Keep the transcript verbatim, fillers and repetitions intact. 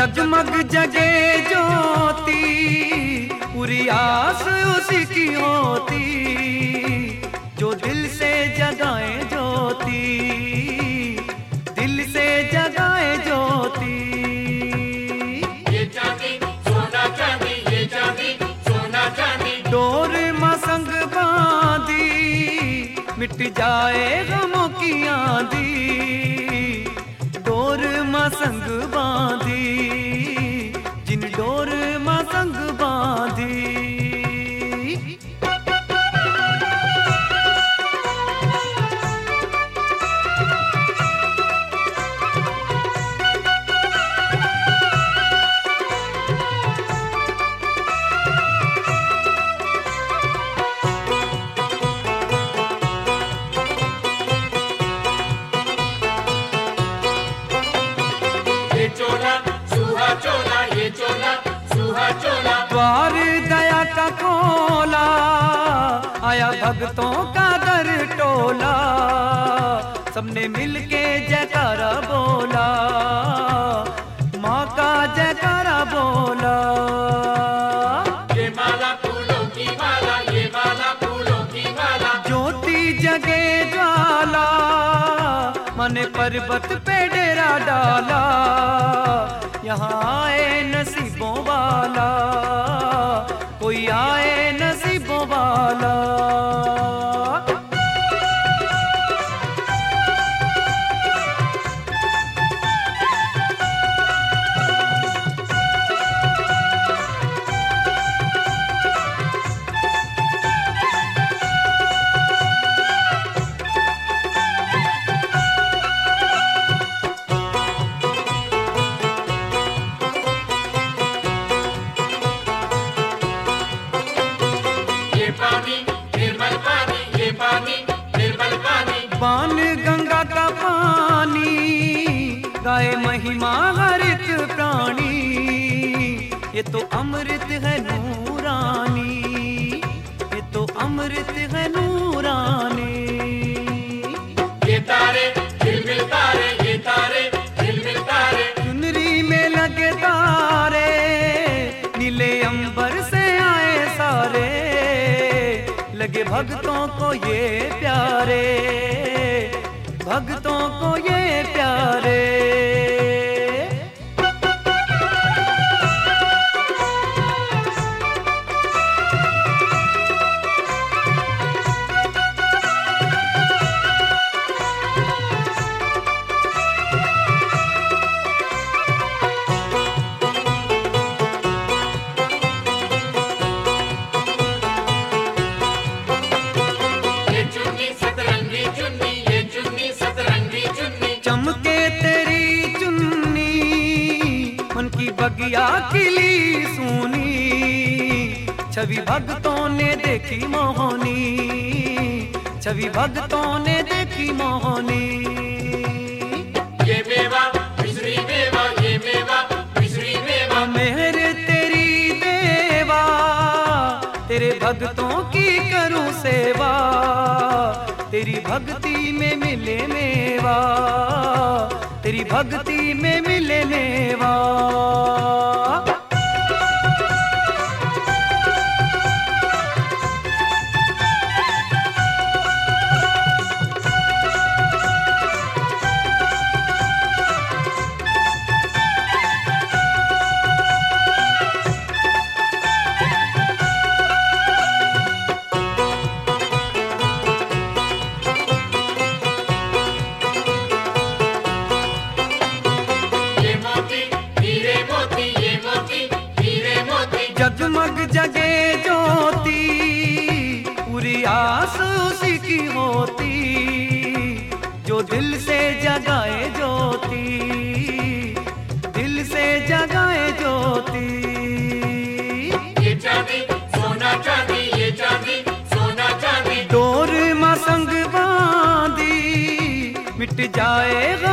जगमग जगे ज्योति पूरी आस उसी की होती, जो दिल से जगाए ज्योति, दिल से जगाए ज्योति। ये चांदी सोना चांदी, ये चांदी सोना चांदी, डोर मसंग बांधी मिट जाए गमों की आंधी, डोर मसंग बांधी, जिन डोर मसंग बांधी। ये चोला सुहा चोला, ये चोला सुहा चोला, द्वार दया का खोला, आया भक्तों का दर टोला, सबने मिलके जयकारा बोला, माँ का जयकारा बोला। ये माला फूलों की माला, ये माला फूलों की माला, ज्योति जगे ज्वाला, मन पर्वत पे डेरा डाला, यहाँ आए नसीबों वाला, कोई आए नसीबों वाला। ये पानी निर्मल पानी, ये पानी निर्मल पानी, पान गंगा का पानी, गाए महिमा हरित प्राणी, ये तो अमृत है नूरानी, ये तो अमृत है नूरानी। ये तारे झिलमिल तारे, ये तारे झिलमिल तारे, चुनरी में लगे तारे, नीले अंबर से आए सारे, लगे भक्तों को ये प्यारे, भक्तों को ये प्यारे। ये चुन्नी सतरंगी चुन्नी, ये चुन्नी सतरंगी चुन्नी, चमके तेरी चुन्नी, मन की बगिया खिली सूनी, छवि भक्तों ने देखी मोहनी, छवि भक्तों ने देखी मोहनी। ये मेवा मिश्री मेवा, ये मेवा मिश्री मेवा, मेहर तेरी देवा, तेरे भक्तों की करूं सेवा, तेरी भक्ति में मिले मेवा, तेरी भक्ति में मिले मेवा। ये मोती हीरे मोती, ये मोती हीरे मोती, जगमग जगे ज्योति पूरी आस उसी की होती, जो दिल से जगाए ज्योति, दिल से जगाए ज्योति। ये चांदी सोना चांदी, ये चांदी सोना चांदी, डोर मसंग बांधी मिट जाएगा